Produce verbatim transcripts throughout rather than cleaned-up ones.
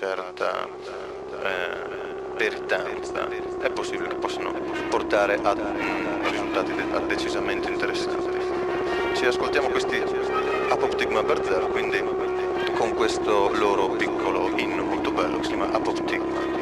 certa eh, peritanza, è possibile che possano portare a mm, risultati de- decisamente interessanti. Ci ascoltiamo questi Apoptygma Berserk, quindi con questo loro piccolo inno molto bello che si chiama Apoptygma.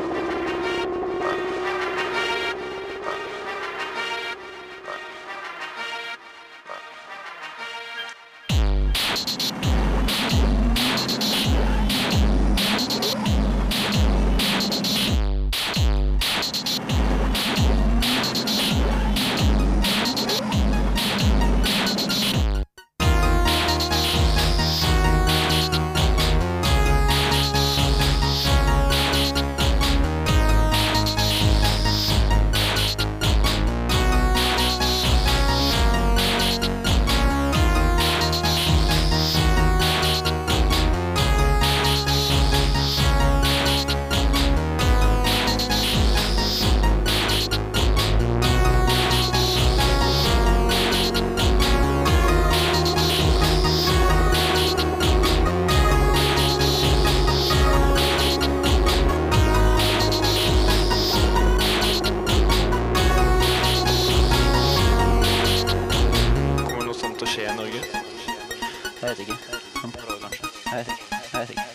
Kommer det noe sånt til å skje i Norge? Jeg vet ikke. Han prøver kanskje. Jeg vet ikke. Jeg vet ikke.